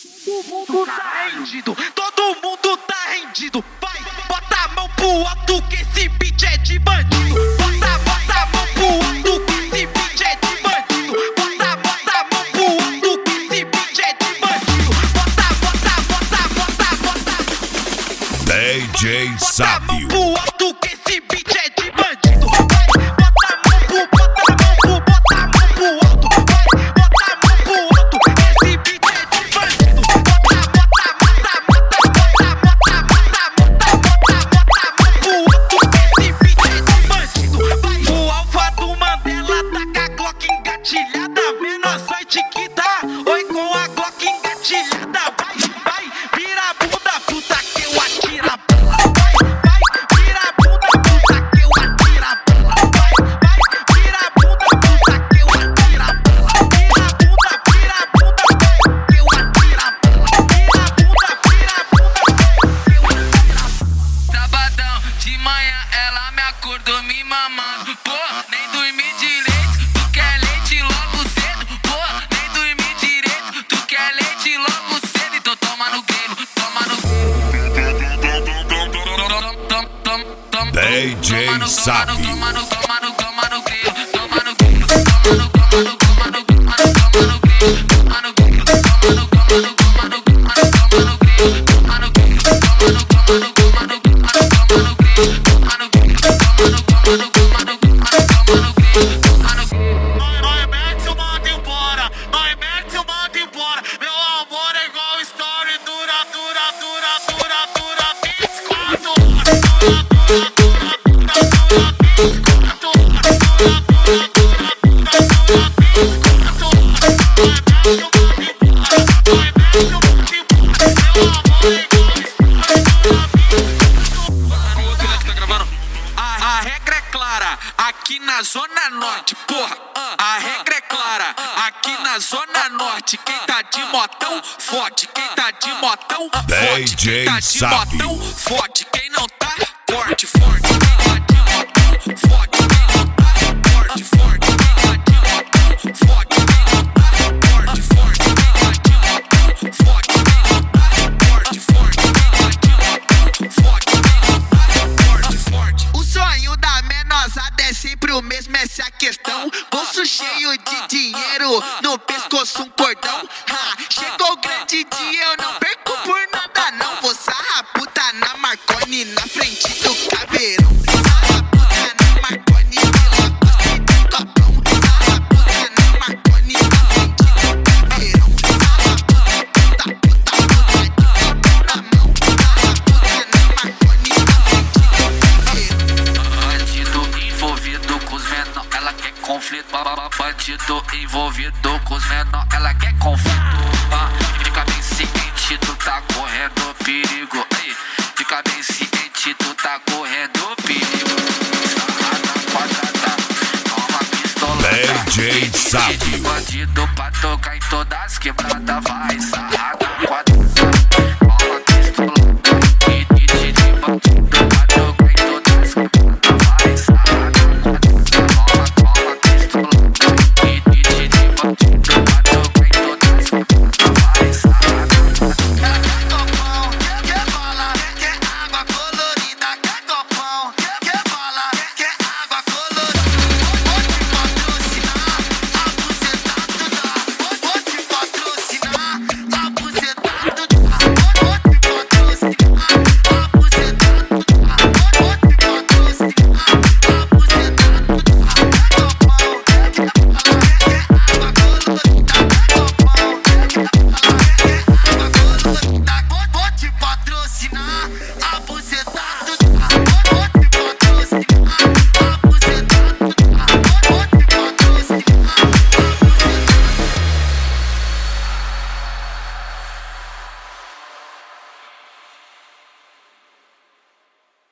Todo mundo tá rendido. Vai, bota a mão pro alto que esse beat é de bandido. Bota a mão pro alto que esse beat é de bandido. Bota a mão pro alto que esse beat é de bandido. Bota. DJ Sábio. Bota a mão pro alto que esse beat é de bandido. Vai, bota a mão pro alto. Vai, bota a mão pro alto. Esse beat é de bandido. O alfa do Mandela tá com a Glock engatilhada. Menor sorte que dá. Oi, com a Glock engatilhada. Vai, vira a bunda, puta que eu atiro a bola. Vai, vira a bunda, puta que eu atiro a bola. Vai, vira a bunda, puta que eu atiro a bola. Vira a bunda, que eu atiro a bola. Vira a bunda, que eu atiro a bola. Sabadão de manhã ela me acordou me mamando. Pô, nem dormi direito, tu quer leite logo cedo. Pô, nem dormi direito, tu quer leite logo cedo. Então toma no grelo, toma no DJ Sábio. toma no grelo, toma no grelo, toma no grelo, toma no grelo, toma no grelo, toma no grelo, toma no grelo, toma no grelo, toma no grelo, toma no grelo, toma no Nós mete uma embora, nós mete uma embora. Meu amor é igual story, dura 24 horas. A regra é clara, aqui na Zona Norte, porra. A regra é clara, aqui na Zona Norte. Quem tá de motão, forte. Quem tá de motão, forte. Quem tá de motão, forte. Quem não tá, forte, forte. Quem tá de motão, forte. Quem não tá, forte, forte. Quem tá de motão, forte. Quem não tá, forte, forte. Quem tá de motão, forte. Quem não tá, forte, forte. Quem tá de motão, forte. Quem não tá, forte, forte. O sonho da menosada é sempre o mesmo, essa é a questão. Bolso cheio de dinheiro, no pescoço um cordão. Chegou o grande dia, eu não perco por nada não. Vou sarrar puta na Marconi, na frente do caveirão. Sarrar puta na Marconi, pela costa e do copão. Sarrar puta na Marconi, na frente do caveirão. Sarrar puta de copão na mão. Sarrar puta na Marconi, na frente do caveirão. Bandido envolvido com os menor, ela quer conflito. Bandido envolvido com os menor, ela quer conflito. Fica bem ciente, tu tá correndo perigo. Aí, fica bem ciente, tu tá correndo perigo. Sarrada quadrada, toma pistola. DJ Sábio. Bandido pra tocar em todas as quebradas, vai.